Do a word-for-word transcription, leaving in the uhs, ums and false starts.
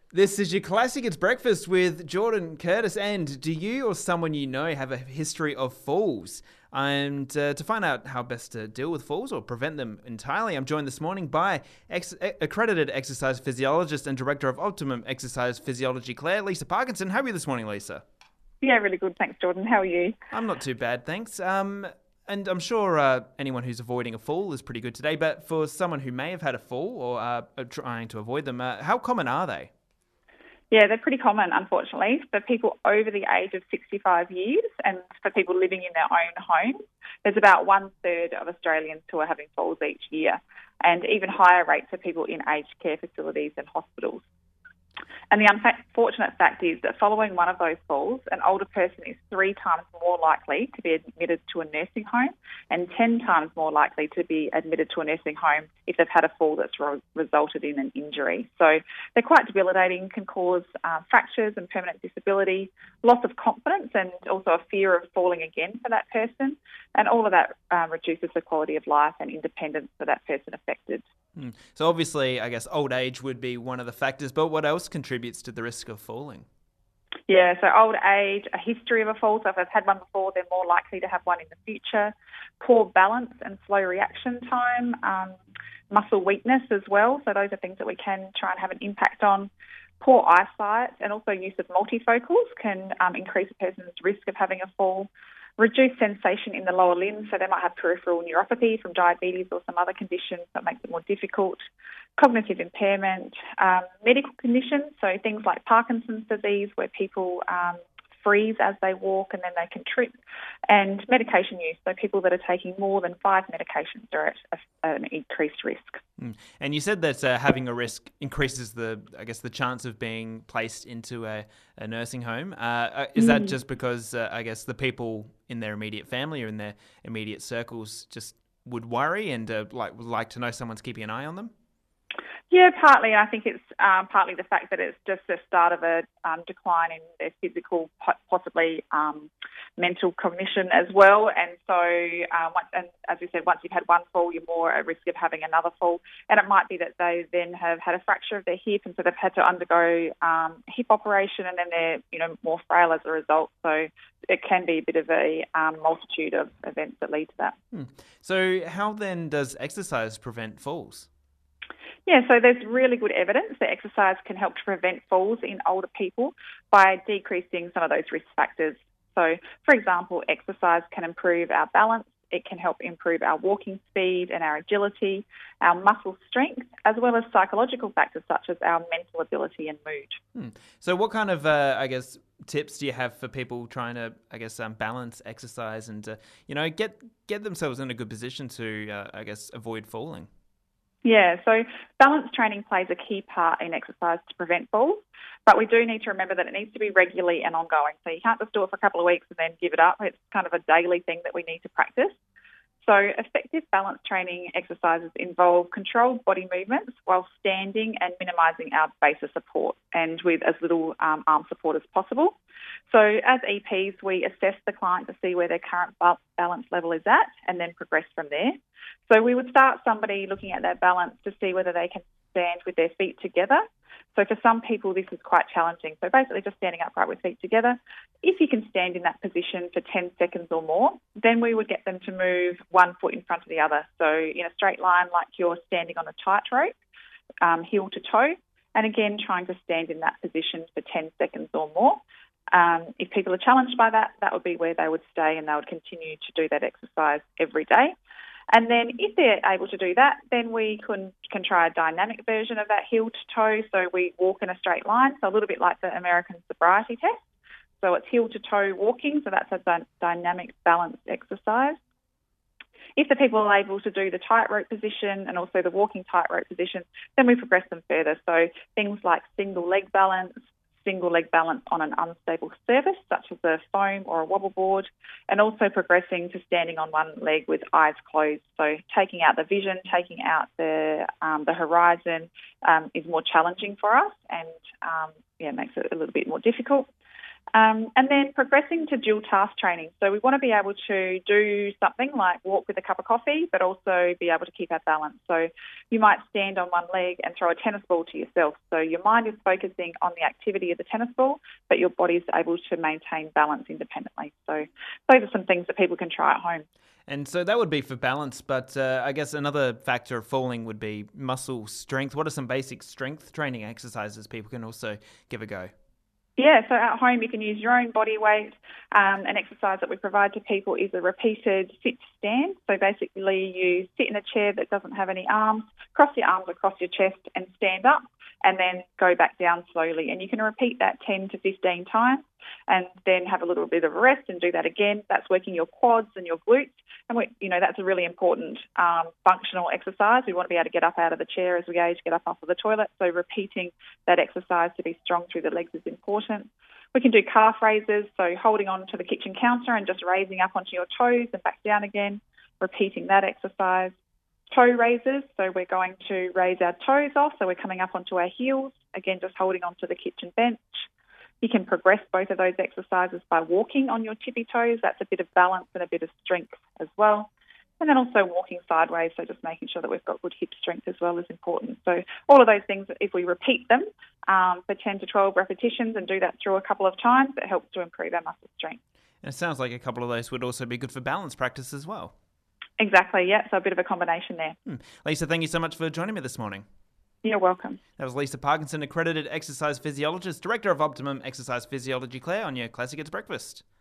This is your classic. It's breakfast with Jordan Curtis. And do you or someone you know have a history of falls? And uh, to find out how best to deal with falls or prevent them entirely, I'm joined this morning by ex- accredited exercise physiologist and director of Optimum Exercise Physiology, Claire, Lisa Parkinson. How are you this morning, Lisa? Yeah, really good. Thanks, Jordan. How are you? I'm not too bad, thanks. Um, and I'm sure uh, anyone who's avoiding a fall is pretty good today. But for someone who may have had a fall or uh, are trying to avoid them, uh, how common are they? Yeah, they're pretty common, unfortunately, for people over the age of sixty-five years and for people living in their own homes. There's about one third of Australians who are having falls each year, and even higher rates for people in aged care facilities and hospitals. And the unfortunate fact is that following one of those falls, an older person is three times more likely to be admitted to a nursing home and ten times more likely to be admitted to a nursing home if they've had a fall that's re- resulted in an injury. So they're quite debilitating, can cause uh, fractures and permanent disability, loss of confidence and also a fear of falling again for that person. And all of that uh, reduces the quality of life and independence for that person affected. Hmm. So obviously, I guess old age would be one of the factors, but what else contributes to the risk of falling? Yeah, so old age, a history of a fall. So if they've had one before, they're more likely to have one in the future. Poor balance and slow reaction time, um, muscle weakness as well. So those are things that we can try and have an impact on. Poor eyesight and also use of multifocals can um, increase a person's risk of having a fall. Reduced sensation in the lower limbs, so they might have peripheral neuropathy from diabetes or some other conditions that makes it more difficult. Cognitive impairment, um, medical conditions, so things like Parkinson's disease where people um, freeze as they walk and then they can trip, and medication use, so people that are taking more than five medications are at a, an increased risk. Mm. And you said that uh, having a risk increases the, I guess, the chance of being placed into a, a nursing home. Uh, is that Mm. just because, uh, I guess, the people in their immediate family or in their immediate circles just would worry and uh, like would like to know someone's keeping an eye on them? Yeah, partly. I think it's um, partly the fact that it's just the start of a um, decline in their physical, possibly um, mental cognition as well. And so, um, once, and as we said, once you've had one fall, you're more at risk of having another fall. And it might be that they then have had a fracture of their hip, and so they've had to undergo um, hip operation, and then they're you know more frail as a result. So it can be a bit of a um, multitude of events that lead to that. Hmm. So how then does exercise prevent falls? Yeah, so there's really good evidence that exercise can help to prevent falls in older people by decreasing some of those risk factors. So, for example, exercise can improve our balance, it can help improve our walking speed and our agility, our muscle strength, as well as psychological factors such as our mental ability and mood. Hmm. So what kind of, uh, I guess, tips do you have for people trying to, I guess, um, balance exercise and, uh, you know, get get themselves in a good position to, uh, I guess, avoid falling? Yeah, so balance training plays a key part in exercise to prevent falls, but we do need to remember that it needs to be regularly and ongoing. So you can't just do it for a couple of weeks and then give it up. It's kind of a daily thing that we need to practice. So effective balance training exercises involve controlled body movements while standing and minimising our base of support and with as little um, arm support as possible. So as E Ps, we assess the client to see where their current balance level is at and then progress from there. So we would start somebody looking at their balance to see whether they can stand with their feet together. So for some people, this is quite challenging. So basically just standing upright with feet together. If you can stand in that position for ten seconds or more, then we would get them to move one foot in front of the other. So in a straight line like you're standing on a tightrope, um, heel to toe. And again, trying to stand in that position for ten seconds or more. Um, if people are challenged by that, that would be where they would stay and they would continue to do that exercise every day. And then if they're able to do that, then we can, can try a dynamic version of that heel to toe. So we walk in a straight line, so a little bit like the American sobriety test. So it's heel to toe walking, so that's a dy- dynamic balance exercise. If the people are able to do the tightrope position and also the walking tightrope position, then we progress them further. So things like single leg balance, single leg balance on an unstable surface, such as a foam or a wobble board, and also progressing to standing on one leg with eyes closed. So taking out the vision, taking out the um, the horizon um, is more challenging for us and um, yeah, makes it a little bit more difficult. Um, and then progressing to dual task training. So we want to be able to do something like walk with a cup of coffee, but also be able to keep our balance. So you might stand on one leg and throw a tennis ball to yourself. So your mind is focusing on the activity of the tennis ball, but your body is able to maintain balance independently. So those are some things that people can try at home. And so that would be for balance, but uh, I guess another factor of falling would be muscle strength. What are some basic strength training exercises people can also give a go? Yeah, so at home you can use your own body weight. Um, an exercise that we provide to people is a repeated sit-stand. So basically you sit in a chair that doesn't have any arms, cross your arms across your chest and stand up, and then go back down slowly. And you can repeat that ten to fifteen times and then have a little bit of a rest and do that again. That's working your quads and your glutes. And, we, you know, that's a really important um, functional exercise. We want to be able to get up out of the chair as we age, get up off of the toilet. So repeating that exercise to be strong through the legs is important. We can do calf raises, so holding on to the kitchen counter and just raising up onto your toes and back down again, repeating that exercise. Toe raises, so we're going to raise our toes off, so we're coming up onto our heels, again just holding onto the kitchen bench. You can progress both of those exercises by walking on your tippy toes. That's a bit of balance and a bit of strength as well. And then also walking sideways, so just making sure that we've got good hip strength as well is important. So all of those things, if we repeat them um, for ten to twelve repetitions and do that through a couple of times, it helps to improve our muscle strength. And it sounds like a couple of those would also be good for balance practice as well. Exactly, yeah, so a bit of a combination there. Hmm. Lisa, thank you so much for joining me this morning. You're welcome. That was Lisa Parkinson, accredited exercise physiologist, director of Optimum Exercise Physiology, Claire, on your Classic It's Breakfast.